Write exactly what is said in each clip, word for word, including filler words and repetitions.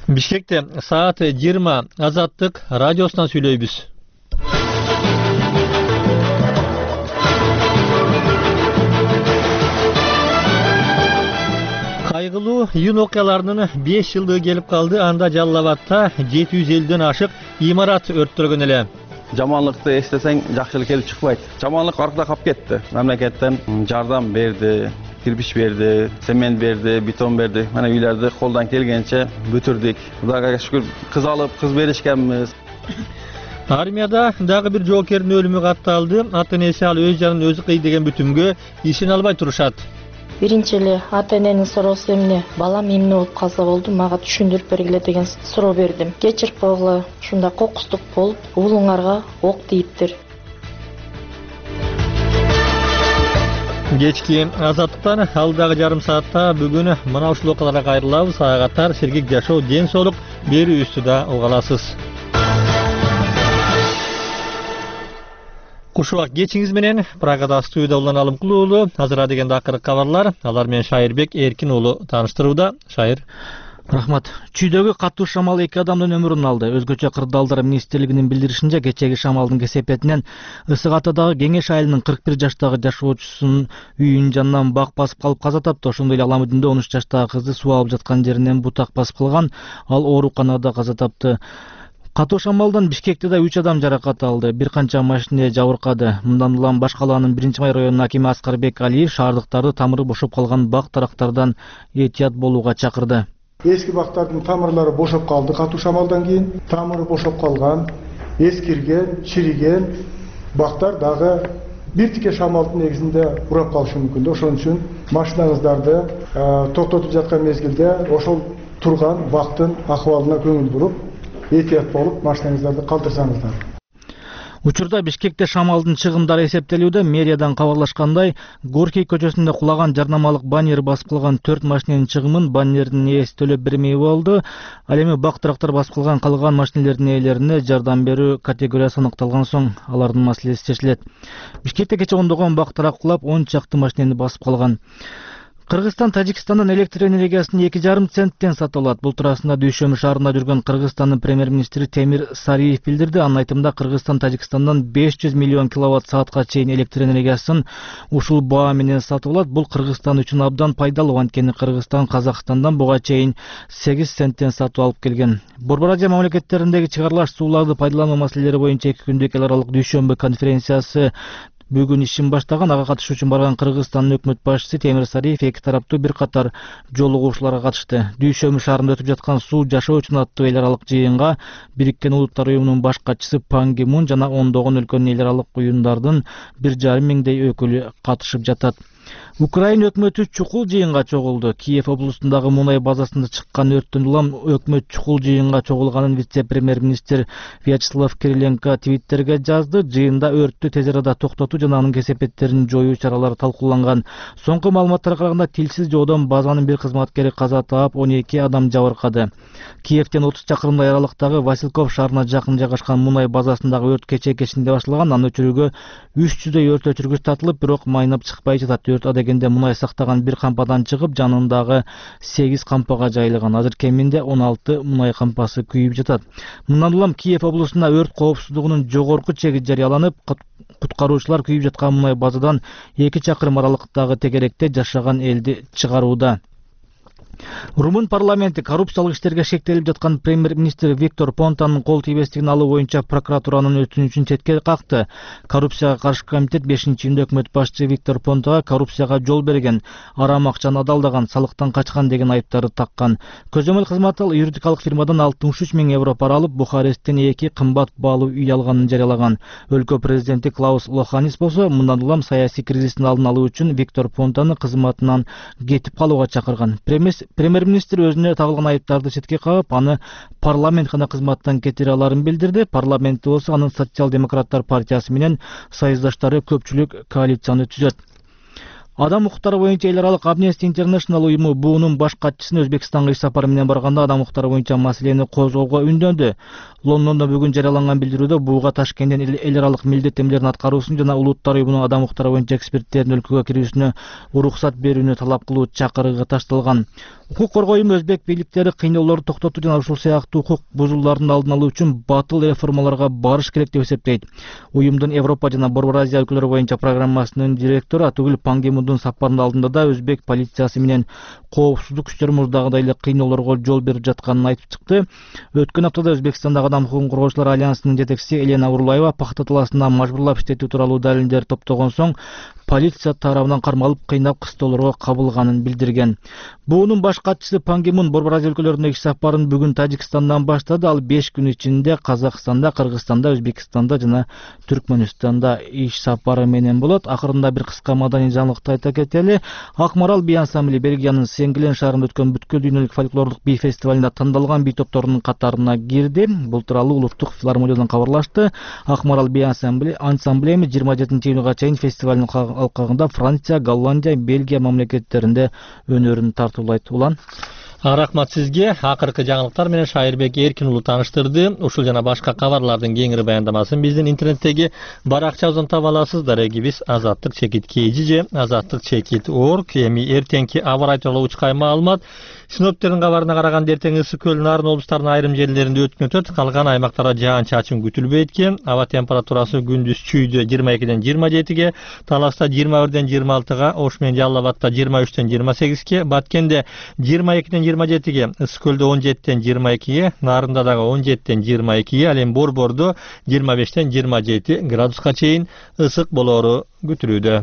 Бишкекте саат жыйырма Азаттык радиосунан сүйлөйбүз. Кайгылуу июнь окуяларынын беш жылдыгы келип калды. Анда Жалал Абадта жети жүз элүүдөн ашык имарат өрттөлгөн эле. Жаманлыкты эстесең, жакшылык келип чыкпайт. Жаманлык аркада калып кетти. Мамлекеттен жардам берди, кирпич берди, цемент берди, бетон берди. Мана үйлөрдү колдон келгенче бүтүрдүк. Кудайга шүгүр, кыз алып, кыз беришкенбиз. Армияда дагы бир жоокердин өлүмү катталды. Ата энеси ал өз жанын өзү кый деген бүтүмгө ишене албай турушат. Биринчи эле ата эненин суроосу эмне? Балам эмне болуп калса болду, мага түшүндүрүп бергиле деген суроо бердим. Кечирип койгула, ушундай кокустук болуп, уулуңарга ок тийиптир. Кечки Азаттыктан алдагы жарым саатта бүгүн мына ушул окуяларга кайрылабыз. Ага катар сергек жашоо, ден соолук берүүбүздү да уга аласыз. Кушубак кечиңиз менен Прагада студияда Улан Алымкул уулу. Азыр дегенде акыркы кабарлар. Алар менен Шайырбек Эркин уулу тааныштырууда. Шайыр. Рахмат. Чүйдөгү катуу шамал эки адамдын өмүрүн алды. Өзгөчө Кырдаалдар министрлигинин билдиришинче, кечеги шамалдын кесепетинен Ысык Атадагы Кеңеш айылынын кырк бир жаштагы жашоочусунун үйүнүн жанынан бак басып калып каза тапты. Ошондой эле Аламүдүндө он үч жаштагы кызды суу алып жаткан жеринен бутак басып калган. Ал ооруканада каза тапты. Катуу шамалдан Бишкекте да үч адам жаракат алды. Бир канча машина жабыркады. Мындан улам Баш калаанын биринчи май районунун акими Аскарбек Алиев шаардыктарды тамыры бошоп калган бак тарактардан этият болууга чакырды. Эски бактардын тамырлары бошоп калды. Катуу шамалдан кийин тамыры бошоп калган, эскирген, чириген бактар дагы бир тике шамалдын негизинде урап калышы мүмкүн. Ошон үчүн машинаңыздарды токтотуп жаткан мезгилде ошол турган бактын акыбалына көңүл буруп, этият болуп, машинаңыздарды калтырсаңыздар. Учурда Бишкекте шамалдын чыгымдары эсептелүүдө. Мэриядан кабарлашкандай, Горький көчөсүндө кулаган жарнамалык баннер басып калган төрт машиненин чыгымын баннердин ээси төлөп бермей болду. Ал эми бак тарактар басып калган калган машинелердин ээлерине жардам берүү категориясы аныкталган соң алардын маселеси чечилет. Бишкекте кече ондогон бак тарак кулап, он чакты машинени басып калган. Кыргызстан Тажикстандан электр энергиясын эки жарым центтен сатып алат. Бул туурасында Дүйшөмү шаарында жүргөн Кыргызстандын премьер-министри Темир Сариев билдирди. Анын айтымында Кыргызстан Тажикстандан беш жүз миллион киловатт саатка чейин электр энергиясын ушул баа менен сатып алат. Бул Кыргызстан үчүн абдан пайдалуу, анткени Кыргызстан Казакстандан буга чейин сегиз центтен сатып алып келген. Борбор Азия мамлекеттериндеги чыгарылаш сууларды пайдалануу маселелери боюнча эки күндүк эл аралык Дүйшөмбү конференциясы бүгүн ишин баштаган. Ага катышуу үчүн барган Кыргызстандын өкмөт башчысы Темир Сариев эки тараптуу бир катар жолугуушууларга катышты. Дүйшөмү шаарында өтүп жаткан суу жашоо үчүн аттуу эл аралык жыйынга Бириккен Улуттар уюмунун баш катчысы Пан Ги Мун жана ондогон өлкөнүн эл аралык уюмдардын бир жарым миңдей өкүлү катышып жатат. Украина өкмөтү чукул жыйынга чогулду. Киев облусундагы мунай базасында чыккан өрттөн улам өкмөт чукул жыйынга чогулганын вице-премьер-министр Вячеслав Кириленко твиттерге жазды. Жыйында өрттү тез арада токтотуу жана анын кесепеттерин жоюу чаралары талкууланган. Соңку маалыматтарга караганда, тилсиз жоодон базанын бир кызматкери каза таап, он эки адам жабыркады. Киевтен отуз чакырымдай аралыктагы Васильков шаарына жакын жайгашкан мунай базасындагы өрт кечээ кечинде башталган. Аны өчүрүүгө үч жүздөй өрт өчүргүч тартылып, бирок майнап чыкпай жатат. Өрт адегенде мунай сактаган бир кампадан чыгып, жанындагы сегиз кампага жайылган. Азыр кеминде он алты мунай кампасы күйүп жатат. Мындан улам Киев облусунда өрт коопсуздугунун жогорку чеги жарыяланып, куткаруучулар күйүп жаткан мунай базадан эки чакырым аралыктагы тегеректе жашаган элди чыгарууда. Румын парламенти коррупциялык иштерге шектелип жаткан премьер-министр Виктор Понтанын кол тийбестигин алуу боюнча прокуратуранын өтүнүчүн четке какты. Коррупцияга каршы комитет бешинчи июнда өкмөт башчы Виктор Понтага коррупцияга жол берген, арам акчаны адалдаган, салыктан качкан деген айыптарды таккан. Көзөмөл кызмат ал юридикалык фирмадан алтымыш үч миң евро пара алып, Бухаресттен эки кымбат баалуу үй алганын жарыялаган. Өлкө президенти Клаус Лоханис болсо, мындан улам саясий кризистин алдын алуу үчүн Виктор Понтаны кызматынан кетип калууга чакырган. Премьер-министр өзүнө тагылган айыптарды четке кагып, аны парламент гана кызматтан кетире аларын билдирди. Парламентте болсо анын социал-демократтар партиясы менен союздаштары көпчүлүк коалицияны түзөт. Адам укуктары боюнча эл аралык Amnesty International уюму буунун баш катчысына Өзбекстанга иш сапары менен барганда адам укуктары боюнча маселени козгоого үндөндү. Лондондо бүгүн жарыяланган билдирүүдө бууга Ташкенттен эл аралык милдеттемелерин аткаруусун жана Улуттар уюмунун адам укуктары боюнча эксперттердин өлкөгө кирүүсүнө уруксат берүүнү талап кылуу чакырыгы ташталган. Укук коргоо уюму өзбек бийликтери кыйноолорду токтотуу жана ушул сыяктуу укук бузуулардын алдын алуу үчүн батыл реформаларга барыш керек деп эсептейт. Уюмдун Европа жана Борбор Азия өлкөлөрү боюнча программасынын директору Атүгүл Пангемундун сапарынын алдында да өзбек полициясы менен коопсуздук күчтөрү мурдагыдай эле кыйноолорго жол берип жатканын айтып чыкты. Өткөн аптада Өзбекстандагы адам укугун коргоочулар альянсынын жетекчиси Елена Урлаева пахта талаасында мажбурлап иштетүү тууралуу далилдер топтогон соң полиция тарабынан кармалып кыйнап кыстоолорго кабылганын билдирген. Буунун баш катчысы Пан Ги Мун Борбор Азия өлкөлөрүнө иш сапарын бүгүн Тажикстандан баштады. Ал беш күн ичинде Казакстанда, Кыргызстанда, Өзбекстанда жана Түркмөнстанда иш сапары менен болот. Акырында бир кыска маданий жаңылыкты айта кетели. Акмарал би ансамбли Бельгиянын Сенглен шаарында өткөн бүткүл дүйнөлүк фольклорлук би фестивалында тандалган би топторунун катарына кирди. Бул тууралуу Улуттук филармониядан кабарлашты. Акмарал би ансамбли ансамблеми жыйырма жетинчи июнга чейин фестивалдын алкагында Франция, Голландия, Бельгия мамлекеттеринде өнөрүн тартуулайт. Улан Рахмат сизге. Акыркы жаңылыктар менен Шайырбек Эркин уулу тааныштырды. Ушул жана башка кабарлардын кеңири баяндамасын биздин интернеттеги баракчабыздан таба аласыз. Дарегибиз азаттык чекит kg же азаттык чекит точка орг. Эми эртеңки аба ырайы тууралуу учкай маалымат. Синоптиктердин кабарына караганда эртең ысык көл нарын облустарынын айрым жерлеринде өткөн өтөт. Калган аймактарда жаан-чачын күтүлбөйт экен. Аба температурасы күндүз Чүйдө жыйырма экиден жыйырма жетиге, Таласта жыйырма бирден жыйырма алтыга, Ош менен Жалал Абадта жыйырма үчтөн жыйырма сегизге, Баткенде жыйырма экиден жыйырма жетиге, Ысык көлдө он жетиден жыйырма экиге, Нарында дагы он жетиден жыйырма экиге, ал эми Борбордо жыйырма бештен жыйырма жети градуска чейин ысык болоору күтүлүүдө.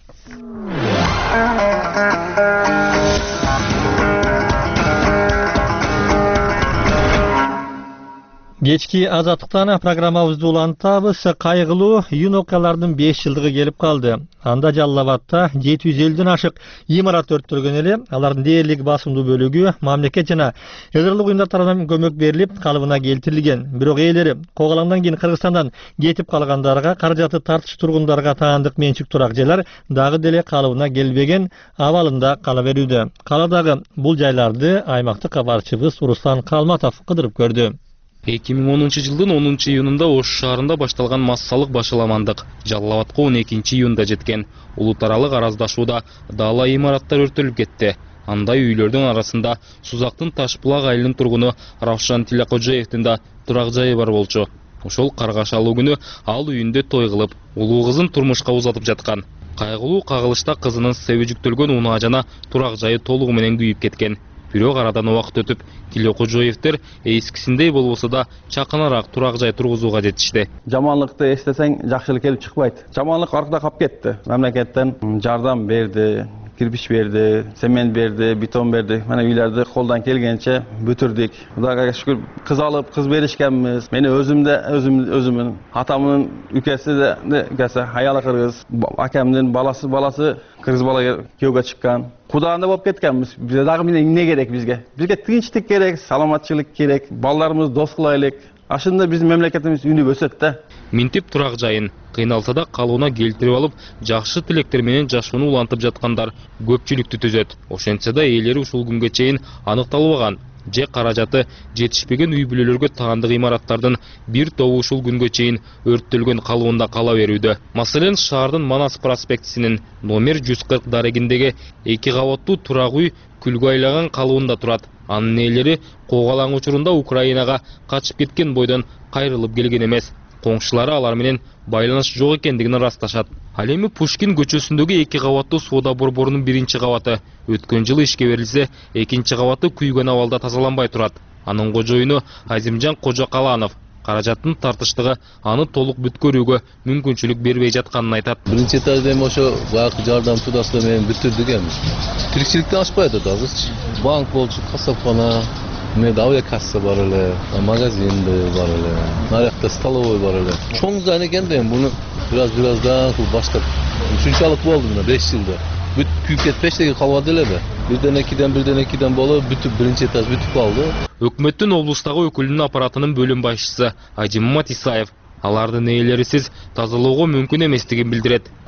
Кечки азаттыктан программабызды улантабыз. Кайгылуу июнь окуялардын беш жылдыгы келип калды. Анда Жалал Абадта жети жүз элүүдөн ашык имарат өрттөлгөн эле. Алардын дээрлик басымдуу бөлүгү мамлекет жана эл аралык уюмдар тарабынан көмөк берилип, калыбына келтирилген. Бирок ээлери когалаңдан кийин Кыргызстандан кетип калгандарга, каражаты тартыш тургундарга таандык менчик турак жайлар дагы деле калыбына келбеген абалында кала берүүдө. Каладагы бул жайларды аймактык кабарчыбыз Руслан Калматов кыдырып көрдү. эки миң онунчу жылдын онунчу июнунда Ош шаарында башталган массалык башаламандык Жалал Абадка он экинчи июнда жеткен. Улут аралык араздашууда даала имараттар өртөлүп кетти. Андай үйлөрдүн арасында Сузактын Ташбулак айылынын тургуну Равшан Тилякожаевдин да турак жайы бар болчу. Ошол каргашалуу күнү ал үйүндө той кылып, улуу кызын турмушка узатып жаткан. Кайгылуу кагылышта кызынын себежиктөлгөн унаа жана турак жайы толугу менен күйүп кеткен. Бирок арадан убакыт өтүп, Тилякожаевдер эскисиндей болбосо да чакыныраак турак жай тургузууга жетишти. Жаманлыкты эстесең, жакшылык келип чыкпайт. Жаманлык аркада калып кетти. Мамлекеттен жардам берди, кирпич берди, цемент берди, бетон берди. Мына үйлөрдү колдон келгенче бүтүрдүк. Кудайга шүгүр, кыз алып, кыз беришкенбиз. Мени өзүмдө өзүм өзүмүн атамдын үкеси де гаса аялы кыргыз, акамдын баласы баласы кыргыз бала күйөөгө чыккан. Кудайында болуп кеткенбиз. Бизге дагы эмне керек бизге? Бизге тынчтык керек, саламатчылык керек, балдарыбызды дос кылайлык. Ашында биздин мамлекетибиз үнүп өсөт да. Минтип турак жайын кыйналса да калууна келтирип алып, жакшы тилектер менен жашоону улантып жаткандар көпчүлүктү түзөт. Ошентсе да ээлери ушул күнгө чейин аныкталбаган. Же каражаты жетишпеген үй бүлөлөргө таандык имараттардын бир тобу ушул күнгө чейин өрттөлгөн калыбында кала берүүдө. Маселен, шаардын Манас проспектисинин номер жүз кырк дарегиндеги эки кабаттуу турак үй күлгө айлаган калыбында турат. Анын ээлери когалаң учурунда Украинага качып кеткен бойдон кайрылып келген эмес. Коңшулары алар менен байланыш жок экендигин ырасташат. Ал эми Пушкин көчөсүндөгү эки кабаттуу соода борборунун биринчи кабаты өткөн жылы ишке берилсе, экинчи кабаты күйгөн абалда тазаланбай турат. Анын кожоюну Азимжан Кожокаланов каражаттын тартыштыгы аны толук бүткөрүүгө мүмкүнчүлүк бербей жатканын айтат. Биринчи этажда эми ошо баягы жардам судасы менен бүтүрдүк эми. Тиричиликтен ашпай атабыз. Банк болчу, касапкана, Мед авиа касса бар эле, магазин бар эле, наракта столовой бар эле. Чоң зан экен да, буну бираз-бираздан баштап. Ушунчалык болду мына беш жылда. Бүт күйүп кетпеш деген калбады элеби? Бирден экиден бирден экиден болуп, бүтүп биринчи этаж бүтүп калды. Өкмөттүн облустагы өкүлүнүн аппаратынын бөлүм башчысы Ажиммат Исаев алардын ээлерисиз тазалоого мүмкүн эместигин билдирет.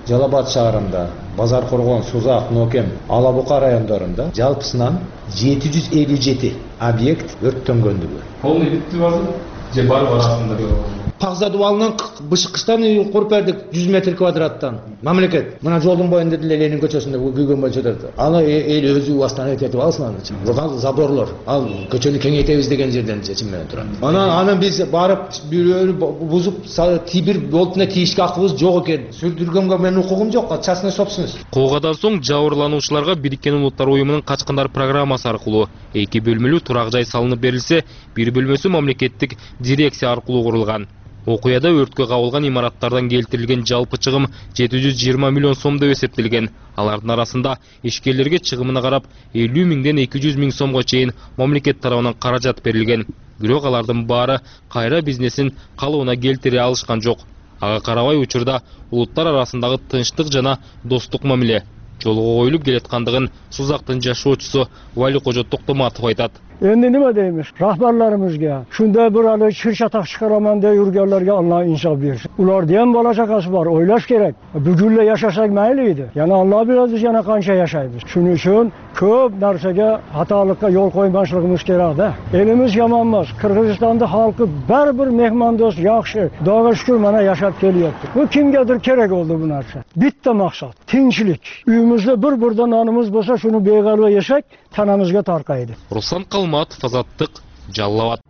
Жалал Абад шаарында, Базар Коргон, Сузак, Нокем, Ала Бука райондорунда жалпысынан жети жүз элүү жети объект өрттөнгөндүгү. Полный бүттү базы же бар арасында Пагзадып алынган бышкычтан үй куруп бердик жүз метр квадраттан. Мамлекет мына жолдун боюнда деле Ленин көчөсүндө күйгөн болчу. Аны эл өзү вастан этип алсын аны. Бул заборлор. Ал көчөнү кеңейтебиз деген жерден чечим менен турат. Анан анан биз барып бирөөнү бузуп тибир болтуна тийишке акыбыз жок экен. Сүрдүргөнгө менин укугум жок. Частный собственность. Куугадан соң жабырлануучуларга Бириккен Улуттар уюмунун Качкындар программасы аркылуу эки бөлмөлүү турак жай салынып берилсе, бир бөлмөсү мамлекеттик дирекция аркылуу курулган. Окуяда өрткө кабылган имараттардан келтирилген жалпы чыгым жети жүз жыйырма миллион сом деп эсептелген. Алардын арасында ишкерлерге чыгымына карап элүү миңден эки жүз миң сомго чейин мамлекет тарабынан каражат берилген. Бирок алардын баары кайра бизнесин калыбына келтире алышкан жок. Ага карабай учурда улуттар арасындагы тынчтык жана достук мамиле жолго коюлуп келаткандыгын Сузактын жашоочусу Вали Кожо Токтоматов айтат. Endi nima deymiz? Rahbarlarimizga, shunda bir hali shirchataq chiqaraman deb yurganlarga Alloh insof bersin. Ularda ham bola chaqasi bor, o'ylash kerak. Bugunla yashasak mayli edi. Yana Alloh biladi yana qancha yashaymiz. Shuning uchun ko'p narsaga, xatolikka yo'l qo'ymasligimiz kerak-da. Elimiz yomon emas. Qirg'izistonda xalqi baribir mehmondo'st, yaxshi. Xudoga shukr mana yashab kelyapti. Bu kimgadir kerak bo'ldi bu narsa. Bitta maqsad, tinchlik. Uyimizda bir burda nonimiz bo'lsa, shuni beg'alva yesak, tanamizga tarqaydi. Руслан Калматов, Азаттык, Жалал Абад.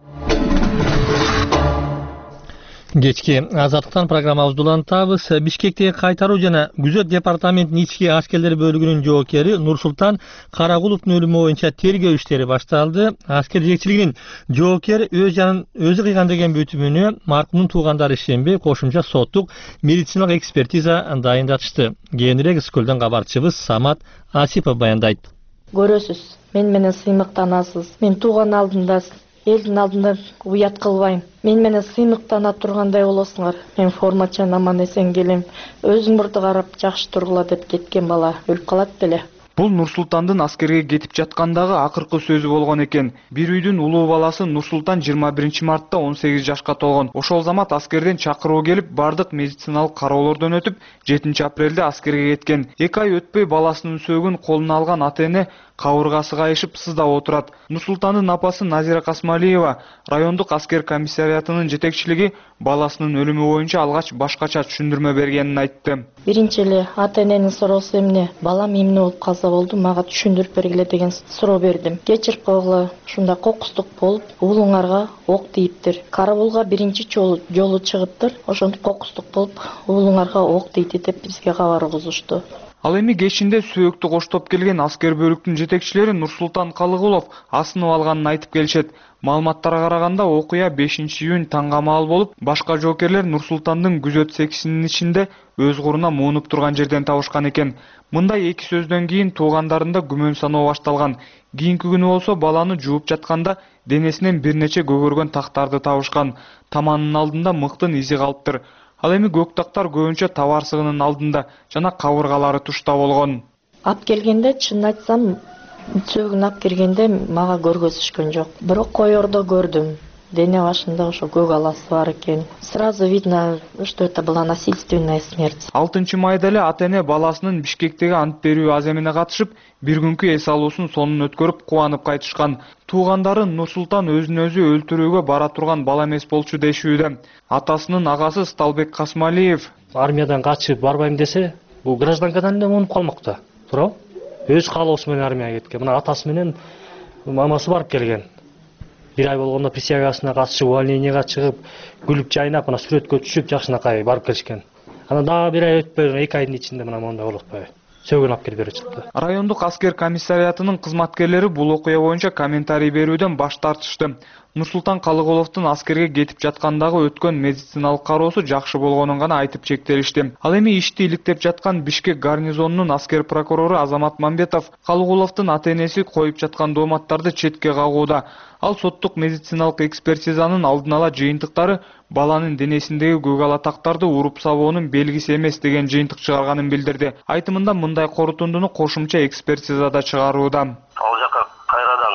Кечки Азаттыктан программабызды улантабыз. Бишкектеги кайтаруу жана күзөт департаментинин ички аскерлер бөлүгүнүн жоокери Нурсултан Карагуловдун өлүмү боюнча тергөө иштери башталды. Аскер жетекчилигинин жоокери өз жанын өзү кыйган деген бүтүмүнө маркумдун туугандары ишенбей кошумча соттук медициналык экспертиза дайындатышты. Кийинирээк Скөлдөн кабарчыбыз Самат Асипов баяндайт. Көрөсүз, мен менен сыймыктанасыз. Мен тууган алдында, элдин алдында уят кылбайм. Мен менен сыймыктана тургандай болосуңар. Мен формачан аман эсен келем. Өзүң мурду карап жакшы тургула деп кеткен бала өлүп калат беле. Бул Нурсултандын аскерге кетип жаткандагы акыркы сөзү болгон экен. Бир үйдүн улуу баласы Нурсултан жыйырма биринчи мартта он сегиз жашка толгон. Ошол замат аскерден чакыруу келип, бардык медициналык кароолордон өтүп, жетинчи апрелде аскерге кеткен. эки ай өтпөй баласынын сөөгүн колуна алган ата-эне кабыргасы кайышып сыздап отурат. Нурсултандын апасы Назира Касмалиева райондук аскер комиссариатынын жетекчилиги баласынын өлүмү боюнча алгач башкача түшүндүрмө бергенин айтты. Биринчи эле ата-эненин суроосу эмне? Балам эмне болуп калса болду, мага түшүндүрүп бергиле деген суроо бердим. Кечирип койгула, ушунда кокустук болуп, уулуңарга ок тийиптир. Карабулга биринчи жолу жолу чыгыптыр. Ошондо кокустук болуп, уулуңарга ок тийди деп бизге кабар угузушту. Ал эми кечинде сөөктү коштоп келген аскер бөлүктүн жетекчилери Нурсултан Калыгулов асынып алганын айтып келишет. Маалыматтарга караганда окуя бешинчи июнь таңга маал болуп, башка жоокерлер Нурсултандын күзөт сексинин ичинде өз куруна муунуп турган жерден табышкан экен. Мындай эки сөздөн кийин туугандарында күмөн саноо башталган. Кийинки күнү болсо баланы жууп жатканда денесинен бир нече көгөргөн тактарды табышкан. Таманынын алдында мыктын изи калыптыр. Ал эми көк тактар көбүнчө табарсыгынын алдында жана кабыргалары тушта болгон. Ап келгенде, чын айтсам, сөөгүн ап келгенде мага көргөзүшкөн жок. Бирок койордо көрдүм. Дене башында ошо көк аласы бар экен. Сразу видно, что это была насильственная смерть. алтынчы майда эле ата-эне баласынын Бишкектеги ант берүү аземине катышып, бир күнкү эс алуусун сонун өткөрүп кубанып кайтышкан. Туугандары Нурсултан өзүн өзү өлтүрүүгө бара турган бала эмес болчу дешүүдө. Атасынын агасы Сталбек Касмалиев армиядан качып барбайм десе, бул гражданкадан эле муунуп калмакта. Туурабы? Өз каалоосу менен армияга кеткен. Мына атасы менен мамасы барып келген. Бир ай болгондо присягасына катышып, увольнениега чыгып, күлүп жайнап, мына сүрөткө түшүп, жакшынакай барып келишкен. Анан дагы бир ай өтпөй, эки айдын ичинде мына мондай болуп атпайбы? Сөөгүн алып келип берип чыкты. Райондук аскер комиссариатынын кызматкерлери бул окуя боюнча комментарий берүүдөн баш тартышты. Нурсултан Калыгуловдун аскерге кетип жаткандагы өткөн медициналык кароосу жакшы болгонун гана айтып чектелишти. Ал эми ишти иликтеп жаткан Бишкек гарнизонунун аскер прокурору Азамат Мамбетов Калыгуловдун ата-энеси коюп жаткан дооматтарды четке кагууда. Ал соттук медициналык экспертизанын алдын ала жыйынтыктары баланын денесиндеги көк ала тактарды уруп сабоонун белгиси эмес деген жыйынтык чыгарганын билдирди. Айтымында мындай корутундуну кошумча экспертизада чыгарууда. Ал жака кайрадан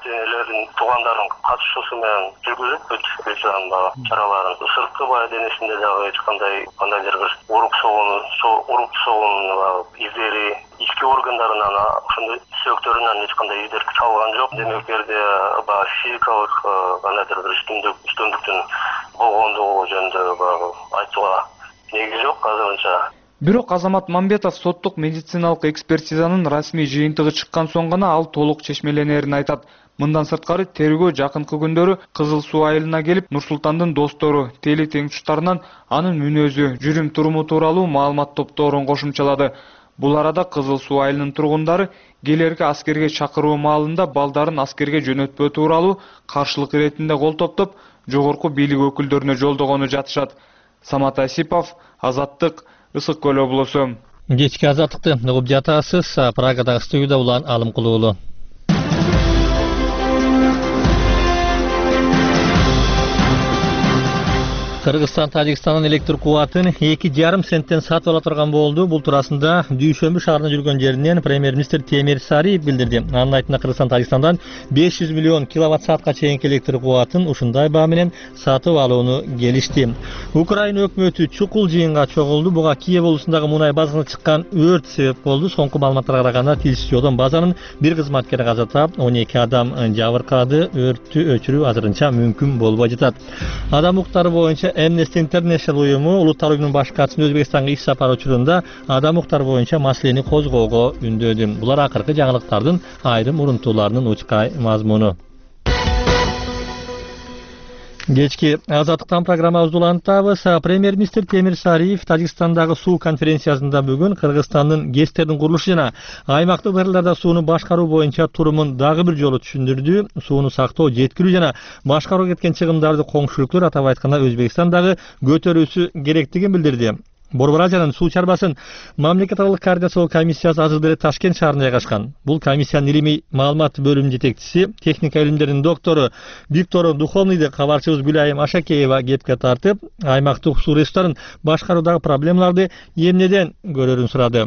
энелердин туугандарын катышуусу менен жүргүзүп өтүп жанагы чараларын. Сырткы баа денесинде дагы эч кандай кандайдыр бир урук согуну, урук согунун издери ички органдарынан ошондой сөөктөрүнөн эч кандай издер табылган жок. Демек жерде баягы физикалык кандайдыр бир үстүндүк үстөмдүктүн болгондугу жөнүндө айтууга негиз жок азырынча. Бирок Азамат Мамбетов соттук медициналык экспертизанын расмий жыйынтыгы чыккан соң гана ал толук чечмеленерин айтат. Мындан сырткары тергөө жакынкы күндөрү Кызыл Суу айылына келип, Нурсултандын достору, тели теңтуштарынан анын мүнөзү, жүрүм туруму тууралуу маалымат топторун кошумчалады. Бул арада Кызыл Суу айылынын тургундары келерки аскерге чакыруу маалында балдарын аскерге жөнөтпөө тууралуу каршылык иретинде кол топтоп, жогорку бийлик өкүлдөрүнө жолдогону жатышат. Самат Асипов, Азаттык, Ысык Көл облусу. Кечки азаттыкты угуп жатасыз. Прагадагы студияда Улан Алымкулуулу. Кыргызстан Тажикстандын электр кубатын эки жарым центтен сатып ала турган болду. Бул туурасында Дүйшөмбү шаарына жүргөн жеринен премьер-министр Темир Сариев билдирди. Анын айтымында Кыргызстан Тажикстандан беш жүз миллион киловатт саатка чейинки электр кубатын ушундай баа менен сатып алууну келишти. Украина өкмөтү чукул жыйынга чогулду. Буга Киев облусундагы мунай базасына чыккан өрт себеп болду. Соңку маалыматтарга караганда тилсиз жолдон базанын бир кызматкери каза таап, он эки адам жабыркады. Өрттү өчүрүү азырынча мүмкүн болбой жатат. Адам укуктары боюнча Amnesty International уюму улуттар уюмунун баш катчысынын Өзбекстанга иш сапар учурунда адам укуктары боюнча маселени козгоого үндөдү. Булар акыркы жаңылыктардын айрым урунтууларынын учкай мазмуну. Кечки азаттыктан программабызды улантабыз. Премьер-министр Темир Сариев Тажикстандагы суу конференциясында бүгүн Кыргызстандын ГЭСтердин курулушу жана аймактык ырларда сууну башкаруу боюнча турумун дагы бир жолу түшүндүрдү. Сууну сактоо, жеткирүү жана башкарууга кеткен чыгымдарды коңшу өлкөлөр, атап айтканда Өзбекстандагы көтөрүүсү керектигин билдирди. Борбор Азиянын суу чарбасын мамлекет аралык координациялоо комиссиясы азыр деле Ташкент шаарында жайгашкан. Бул комиссиянын илимий маалымат бөлүмүнүн жетекчиси, техника илимдеринин доктору Виктор Духовныйды кабарчыбыз Гүлайым Ашакеева кепке тартып, аймактык суу ресурстарын башкаруудагы проблемаларды эмнеден көрөрүн сурады.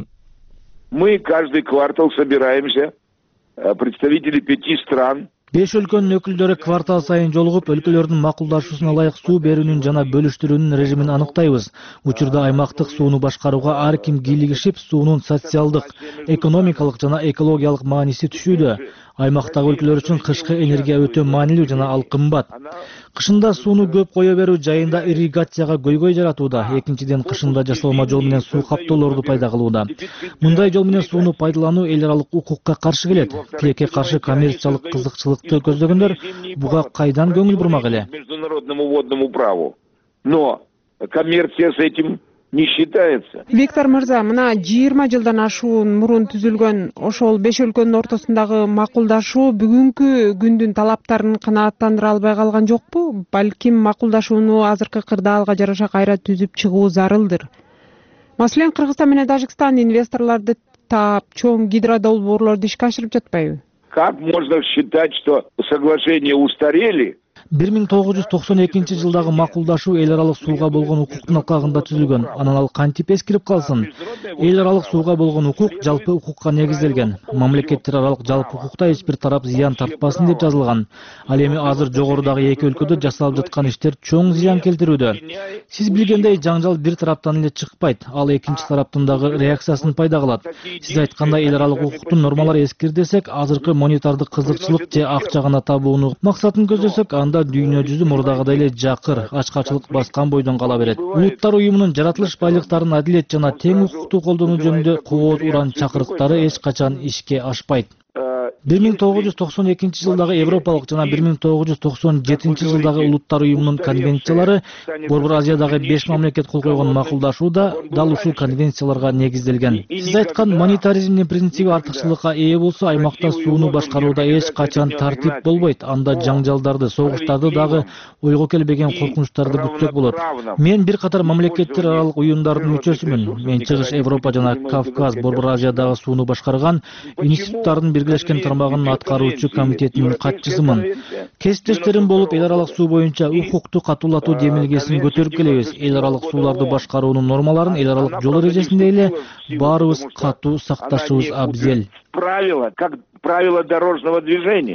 Мы каждый квартал собираемся, представители пяти стран. Беш өлкөнүн өкүлдөрү квартал сайын жолугуп, өлкөлөрдүн макулдашуусуна ылайык суу берүүнүн жана бөлүштүрүүнүн режимин аныктайбыз. Учурда аймактык сууну башкарууга ар ким кийлигишип, суунун социалдык, экономикалык жана экологиялык мааниси түшүүдө. Аймактагы өлкөлөр үчүн кышкы энергия өтө маанилүү жана ал кымбат. Кышында сууну көп кое берүү жайында ирригацияга көйгөй жаратууда. Экинчиден, кышында жасалма жол менен суу каптоолорду пайда кылууда. Мындай жол менен сууну пайдалануу эл аралык укукка каршы келет. Тилекке каршы коммерциялык кызыкчылыкты көздөгөндөр буга кайдан көңүл бурмак эле? Международному водному праву. Но коммерция с этим не считается. Виктор Мырза, мына жыйырма жылдан ашуун мурун түзүлгөн ошол беш өлкөнүн ортосундагы макулдашуу бүгүнкү күндүн талаптарын канааттандыра албай калган жокпу? Балким макулдашууну азыркы кырдаалга жараша кайра түзүп чыгуу зарылдыр. Маселен, Кыргызстан менен Тажикстан инвесторлорду таап, чоң гидродолбоорлорду ишке ашырып жатпайбы? Как можно считать, что соглашения устарели? бир миң тогуз жүз токсон экинчи жылдагы макулдашуу эл аралык сууга болгон укуктун алкагында түзүлгөн. Анан ал кантип эскирип калсын? Эл аралык сууга болгон укук жалпы укукка негизделген. Мамлекеттер аралык жалпы укукта эч бир тарап зыян тартпасын деп жазылган. Ал эми азыр жогорудагы эки өлкөдө жасалып жаткан иштер чоң зыян келтирүүдө. Сиз билгендей, жаңжал бир тараптан эле чыкпайт, ал экинчи тараптын дагы реакциясын пайда кылат. Сиз айткандай, эл аралык укуктун нормалары эскир десек, азыркы монетардык кызыкчылык же акча гана табууну максатын көздөсөк, анда дүйнө жүзү мурдагыдай эле жакыр, ачкачылык баскан бойдон кала берет. Улуттар уюмунун жаратылыш байлыктарын адилет жана тең укуктуу колдонуу жөнүндө кооз уран чакырыктары эч качан ишке ашпайт. бир миң тогуз жүз токсон экинчи жылдагы Европалык жана бир миң тогуз жүз токсон жетинчи жылдагы Улуттар уюмунун конвенциялары Борбор Азиядагы беш мамлекет кол койгон макулдашууда дал ушул конвенцияларга негизделген. Сиз айткан монетаризмдин принциби артыкчылыкка ээ болсо, аймакта сууну башкарууда эч качан тартип болбойт. Анда жаңжалдарды, согуштарды дагы ойго келбеген коркунучтарды күтсөк болот. Мен бир катар мамлекеттер аралык уюмдардын мүчөсүмүн. Мен Чыгыш Европа жана Кавказ, Борбор Азиядагы сууну башкарган институттардын биргелешкен тармагынын аткаруучу комитетинин катчысымын. Кесиптештерим болуп, эл аралык суу боюнча укукту катуулатуу демилгесин көтөрүп келебиз. Эл аралык сууларды башкаруунун нормаларын эл аралык жол эрежесинде эле баарыбыз катуу сакташыбыз абзел. Правила, как правила дорожного движения.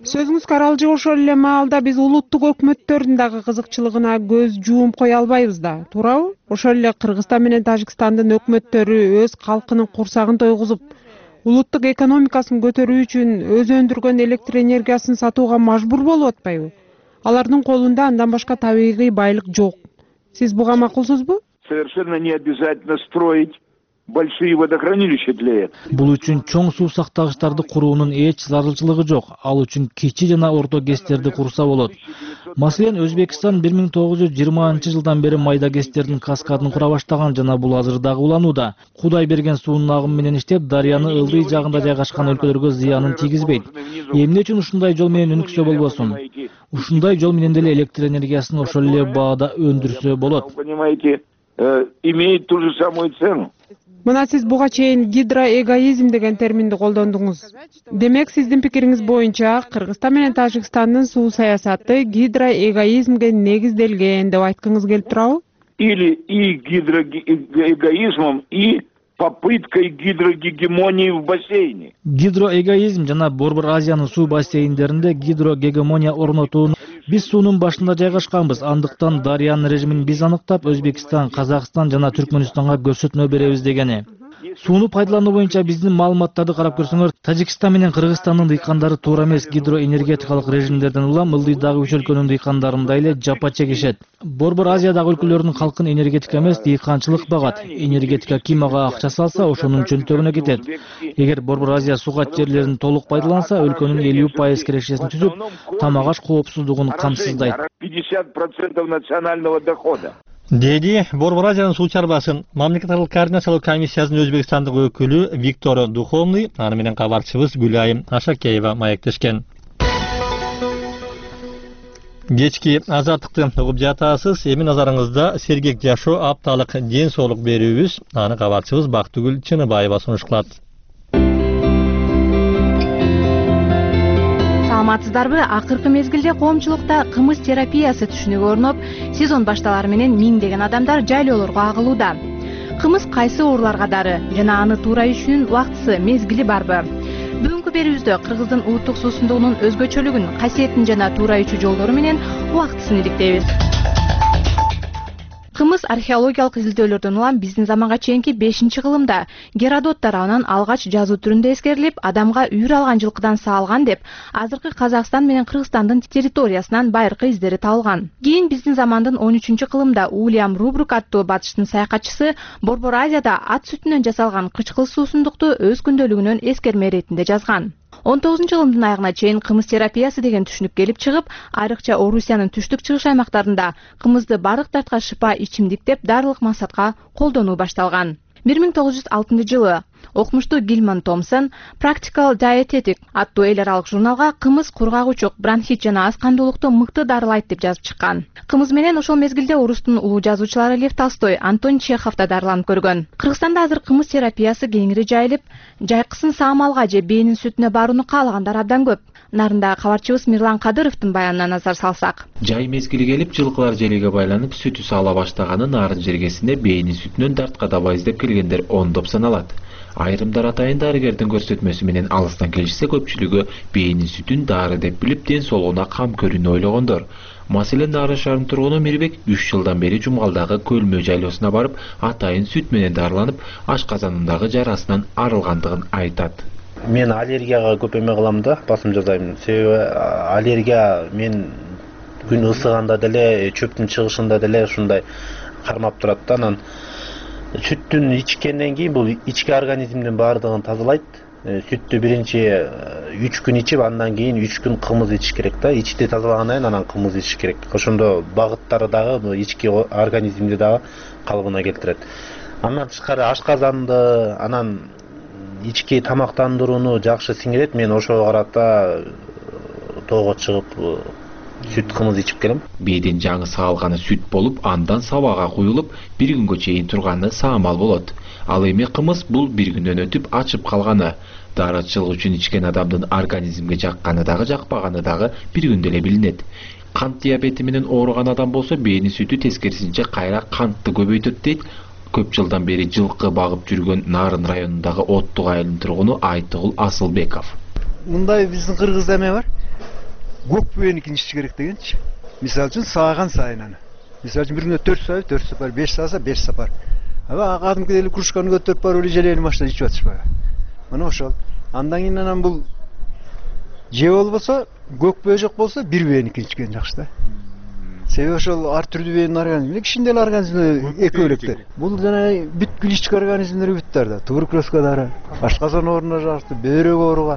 Сөзүңүзгө аралжы ошол эле маалда биз улуттук өкмөттөрдүн дагы кызыкчылыгына көз жуум кое албайбыз да, туурабы? Ошол эле Кыргызстан менен Тажикстандын өкмөттөрү өз калкынын курсагын тойгузуп, улуттук экономикасын көтөрүү үчүн өзү өндүргөн электр энергиясын сатууга мажбур болуп атпайбы? Алардын колунда андан башка табигый байлык жок. Сиз буга макулсузбу? Совершенно не обязательно строить большие водохранилища для этого. Бул үчүн чоң суу сактагычтарды куруунун эч зарылчылыгы жок. Ал үчүн кичи жана орто гэстерди курса болот. Маселен, Өзбекстан бир миң тогуз жүз жыйырманчы жылдан бери майда гэстердин каскадын кура баштаган жана бул азыр дагы уланууда. Кудай берген суунун агымы менен иштеп, дарыяны ылдый жагында жайгашкан өлкөлөргө зыянын тийгизбейт. Эмне үчүн ушундай жол менен өнүксө болбосун? Ушундай жол менен деле электр энергиясын ошол эле баада өндүрсө болот. Понимаете, имеет ту же самую цену. Мына сиз буга чейин гидроэгоизм деген терминди колдондуңуз. Демек, сиздин пикириңиз боюнча, Кыргызстан менен Тажикстандын суу саясаты гидроэгоизмге негизделген деп айткыңыз келип турабы? Или и гидроэгоизмом, и попыткой гидрогегемонии в бассейне. Гидроэгоизм жана Борбор Азиянын суу бассейндеринде гидрогегемония орнотууну биз суунун башында жайгашканбыз. Андыктан дарыянын режимин биз аныктап, Өзбекстан, Казакстан жана Түркмөнстанга көрсөтмө беребиз дегени. Сууну пайдалануу боюнча биздин маалыматтарды карап көрсөңөр, Тажикстан менен Кыргызстандын дыйкандары туура эмес гидроэнергетикалык режимдерден улам ылдыйдагы үч өлкөнүн дыйкандарындай эле жапа чегишет. Борбор Азиядагы өлкөлөрдүн калкын энергетика эмес, дыйканчылык багат. Энергетика ким ага акча салса, ошонун чөнтөгүнө кетет. Эгер Борбор Азия сугат жерлерин толук пайдаланса, өлкөнүн элүү пайыз кирешесин түзүп, тамак аш коопсуздугун камсыздайт. пятьдесят процентов национального дохода. Деди Борбор Азиянын суу чарбасын мамлекеттик координациялоо комиссиясынын Өзбекстандык өкүлү Виктор Духовный, аны менен кабарчыбыз Гүлайым Ашакеева маектешкен. Кечки азаттыкты угуп жатасыз. Эми назарыңызда сергек жашоо апталык ден соолук берүүбүз. Аны кабарчыбыз Бактыгүл Чыныбаева сунуш кылат. Саламатсыздарбы? Акыркы мезгилде коомчулукта кымыз терапиясы түшүнүгү орноп, сезон башталары менен миңдеген адамдар жайлоолорго агылууда. Кымыз кайсы ооруларга дары жана аны туура ичүүнүн убактысы, мезгили барбы? Бүгүнкү берүүбүздө кыргыздын улуттук суусундугунун өзгөчөлүгүн, касиетин жана туура ичүү жолдору менен убактысын иликтейбиз. Кымыз археологиялык изилдөөлөрдөн улам биздин заманга чейинки бешинчи кылымда Геродот тарабынан алгач жазуу түрүндө эскерилип, адамга үйүр алган жылкыдан саалган деп, азыркы Казакстан менен Кыргызстандын территориясынан байыркы издери табылган. Кийин биздин замандын он үчүнчү кылымда Уильям Рубрук аттуу батыштын саякатчысы Борбор Азияда ат сүтүнөн жасалган кычкыл суусундукту өз күндөлүгүнөн эскерме иретинде жазган. он тогузунчу кылымдын аягына чейин кымыз терапиясы деген түшүнүк келип чыгып, айрыкча Орусиянын түштүк чыгыш аймактарында кымызды бардык дартка шыпа ичимдик деп дарылык максатка колдонуу башталган. бир миң тогуз жүз алтынчы жылы окумуштуу Гилман Томсон Practical Dietetic аттуу эл аралык журналга кымыз кургагучук, бронхит жана ас кандуулукту мыкты дарылайт деп жазып чыккан. Кымыз менен ошол мезгилде орустун улуу жазуучулары Лев Толстой, Антон Чехов да дарыланып көргөн. Кыргызстанда азыр кымыз терапиясы кеңири жайылып, жайкысын саамалга же бээнин сүтүнө барууну каалагандар абдан көп. Нарында кабарчыбыз Мирлан Кадыровдун баянына назар салсак. Жай мезгили келип, жылкылар желеге байланып сүтү саала баштаганы нарын жергесине бээнин сүтүнөн дартка дабай издеп келгендер ондоп саналат. Айрымдар атайын дарыгердин көрсөтмөсү менен алыстан келишсе, көпчүлүгү бээнин сүтүн дары деп билип, ден соолугуна кам көрүүнү ойлогондор. Маселен, Нарын шаарынын тургуну Мирбек үч жылдан бери Жумгалдагы Көлмө жайлоосуна барып, атайын сүт менен дарыланып, ашказанындагы жарасынан арылгандыгын айтат. Мен аллергияга көп эме кылам да, басым жасайм. Себеби аллергия мен күн ысыганда деле, чөптүн чыгышында деле ушундай кармап турат да. Анан сүттүн ичкенден кийин бул ички организмдин баардыгын тазалайт. Сүттү биринчи үч күн ичип, андан кийин үч күн кымыз ичиш керек да. Ичти тазалагандан кийин анан кымыз ичиш керек. Ошондо багыттары дагы ички организмди дагы калыбына келтирет. Андан тышкары ашказанды, анан ички тамактандырууну жакшы сиңирет. Мен ошого карата тоого чыгып сүт кымыз ичип келем. Бээдин жаңы саалганы сүт болуп, андан сабага куюлуп, бир күнгө чейин турганы саамал болот. Ал эми кымыз бул бир күндөн өтүп ачып калганы. Дарычылык үчүн ичкен адамдын организмге жакканы дагы жакпаганы дагы бир күндө эле билинет. Кант диабети менен ооруган адам болсо, бээнин сүтү тескерисинче кайра кантты көбөйтөт дейт. Көп жылдан бери жылкы багып жүргөн Нарын районундагы Оттук айылынын тургуну Айтыгул Асылбеков. Мындай биздин Кыргызда эме бар. көкпөөнүкүн ичиш керек дегенчи. Мисалы үчүн сааган сайын аны. Мисалы үчүн бир күнү төрт саат, төрт сапар, беш сааса беш сапар. Аба кадимки эле кружканы көтөрүп барып эле желени баштап ичип атышпайбы? Мына ошол. Андан кийин анан бул же болбосо көкпөө жок болсо бир бөөөнүкүн ичкен жакшы да. Себеби ошол ар түрдүү бөөнүн организми, кишинин деле организми экөө электе. Бул жана бүткүл ички организмдер бүттөр да. Туберкулезга дары, ашказан ооруна жакты, бөйрөк ооруга.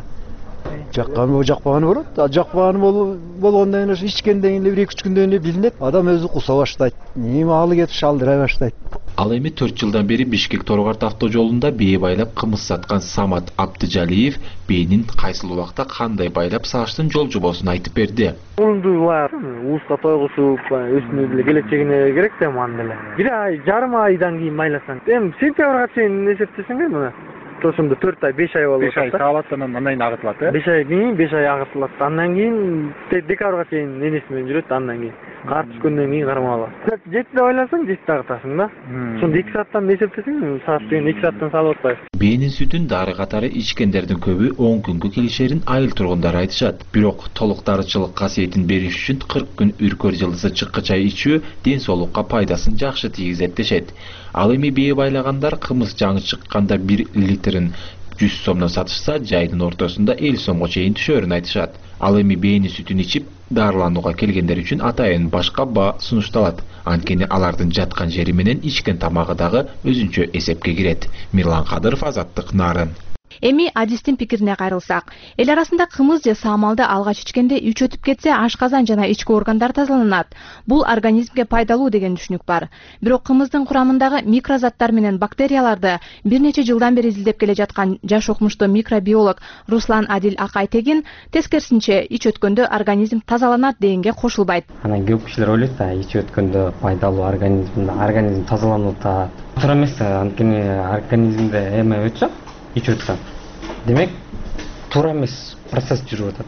Жакканы жакпаганы болот. А жакпаганы болгондон кийин ичкенден кийин бир эки үч күндөн кийин билинет. Адам өзү куса баштайт. Эми алы кетип шалдыра баштайт. Ал эми төрт жылдан бери Бишкек Торгорт автожолунда бээ байлап кымыз саткан Самат Абдыжалиев бээнин кайсыл убакта кандай байлап сагаштын жол жобосун айтып берди. Улунду ууска тойгусуп, өсүнө деле келечегине керек да аны деле. Бир ай, жарым айдан кийин байласаң, эми сентябрга чейин эсептесең мына. Ошондо төрт ай, беш ай болот. беш ай калат, анан андан кийин агытылат, э? беш ай кийин, беш ай агытылат. Андан кийин декабрга чейин энеси менен жүрөт, андан кийин. Кар түшкөндөн кийин кармалат. жетиде байласаң, жетиде агытасың да. Ошондо эки сааттан эсептесең, саат деген эки сааттан салып атпайбы. Бээнин сүтүн дары катары ичкендердин көбү он күнгө келишерин айыл тургундары айтышат. Бирок толук дарычылык касиетин бериш үчүн кырк күн үркөр жылдызы чыккы чай ичүү ден соолукка пайдасын жакшы тийгизет дешет. Ал эми бээ байлагандар кымыз жаңы чыкканда бир литрин жүз сомдон сатышса, жайдын ортосунда элүү сомго чейин түшөрүн айтышат. Ал эми бээнин сүтүн ичип дарыланууга келгендер үчүн атайын башка баа сунушталат. Анткени алардын жаткан жери менен ичкен тамагы дагы өзүнчө эсепке кирет. Мирлан Кадыров, Азаттык, Нарын. Эми адистин пикирине кайрылсак, эл арасында кымыз же саамалды алгач ичкенде үч өтүп кетсе, ашказан жана ички органдар тазаланат. Бул организмге пайдалуу деген түшүнүк бар. Бирок кымыздын курамындагы микрозаттар менен бактерияларды бир нече жылдан бери изилдеп келе жаткан жаш окумуштуу микробиолог Руслан Адил Акайтегин тескерисинче ич өткөндө организм тазаланат дегенге кошулбайт. Анан көп кишилер ойлойт да, ич өткөндө пайдалуу организм, организм тазаланып атат. Туура эмес, анткени организмде эме өтсө, ич өтсө. Демек, туура эмес процесс жүрүп атат.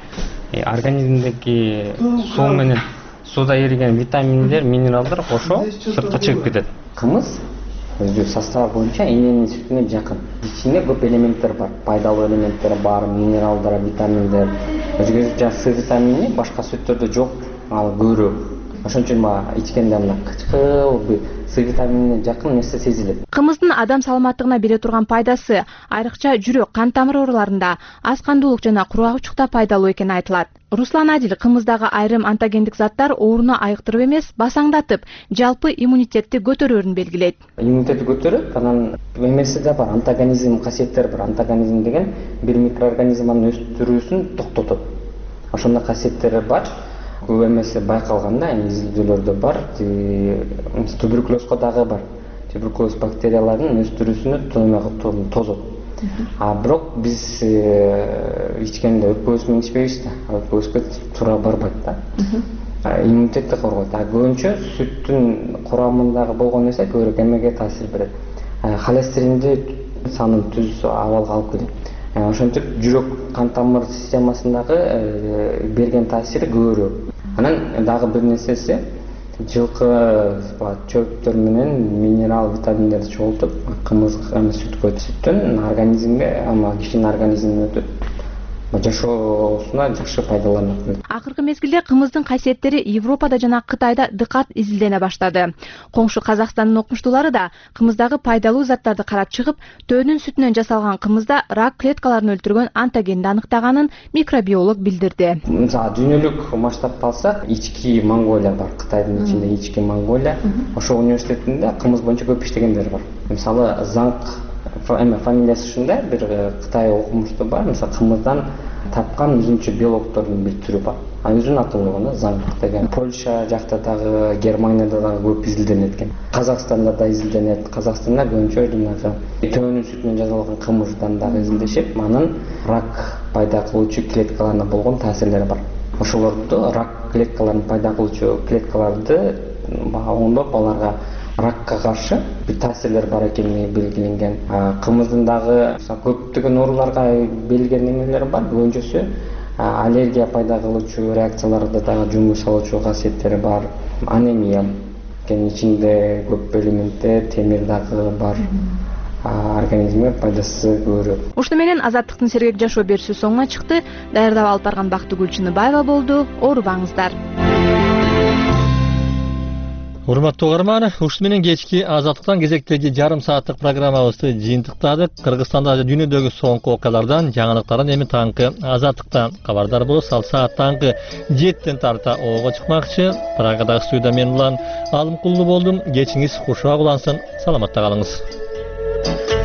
Организмдеги суу менен сууда эриген витаминдер, минералдар ошо сыртка чыгып кетет. Кымыз өзү составы боюнча эненин сүтүнө жакын. Ичинде көп элементтер бар, пайдалуу элементтер бар, минералдар, витаминдер. Өзгөчө жана С витамини башка сүттөрдө жок, ал көбүрөөк. Ошон үчүн мага ичкенде мына кычкыл С витаминине жакын нерсе сезилет. Кымыздын адам саламаттыгына бере турган пайдасы айрыкча жүрөк, кан тамыр ооруларында, аз кандуулук жана курагычукта пайдалуу экени айтылат. Руслан Адил кымыздагы айрым антогендик заттар ооруну айыктырып эмес, басаңдатып, жалпы иммунитетти көтөрөрүн белгилейт. Иммунитетти көтөрөт, анан эмеси да бар, антагонизм касиеттери бар. Антагонизм деген бир микроорганизманын өстүрүүсүн токтотот. Ошондой касиеттери бар. Көп эмеси байкалганда, изилдөөлөрдө бар, туберкулезго дагы бар. Туберкулез бактерияларынын өстүрүүсүнө тозот. А бирок биз ичкенде өпкөбүз менен ичпейбиз да, өпкөбүзгө туура барбайт да. Иммунитетти коргойт. А көбүнчө сүттүн курамындагы болгон нерсе көбүрөөк эмеге таасир берет. Холестеринди санын түз абалга алып келет. Ошентип жүрөк кан тамыр системасындагы берген таасири көбүрөөк. Анан дагы бир нерсеси, жылкы чөптөр менен минерал, витаминдерди чогултуп, кымыз, сүткө сүттөн организмге, ама кишинин организмине өтөт. Жашоосуна жакшы пайдаланат. Акыркы мезгилде кымыздын касиеттери Европада жана Кытайда дыкат изилдене баштады. Коңшу Казакстандын окумуштуулары да кымыздагы пайдалуу заттарды карап чыгып, төөнүн сүтүнөн жасалган кымызда рак клеткаларын өлтүргөн антогенди аныктаганын микробиолог билдирди. Мисалы дүйнөлүк масштабта алсак, ички Монголия бар, Кытайдын ичинде ички Монголия. Ошол университетинде кымыз боюнча көп иштегендер бар. Мисалы Занг эме фамилиясы ушундай бир Кытай окумуштуу бар. Мисалы кымыздан тапкан өзүнчө белоктордун бир түрү бар. А өзүнүн аты болгондо Занг деген. Польша жакта дагы, Германияда дагы көп изилденет экен. Казакстанда да изилденет. Казакстанда көбүнчө жанагы төөнүн сүтүнөн жасалган кымыздан дагы изилдешип, анын рак пайда кылуучу клеткаларына болгон таасирлери бар. Ошолорду рак клеткаларын пайда кылуучу клеткаларды оңдоп, аларга ракка каршы бир таасирлер бар экени белгиленген. Кымыздын дагы көптөгөн ооруларга берилген эмелер бар. Көбүнчөсү аллергия пайда кылуучу реакцияларды дагы жөнгө салуучу касиеттери бар. Анемия, ичинде көп элементтер, темир дагы бар. организмге пайдасы көбүрөөк. Ушуну менен Азаттыктын сергек жашоо берүүсү соңуна чыкты. Даярдап алып барган Бактыгүл Чыныбаева болду. Оорубаңыздар. Урматтуу угарман, ушуну менен кечки Азаттыктан кезектеги жарым сааттык программабызды жыйынтыктадык. Кыргызстанда дүйнөдөгү соңку окуялардан, жаңылыктардан эми таңкы Азаттыктан кабардар болобуз. Ал саат таңкы жетиден тарта ого чыкмакчы. Прагадагы студияда мен улан Алымкулуу болдум. Кечиңиз кушак улансын. Саламатта калыңыз.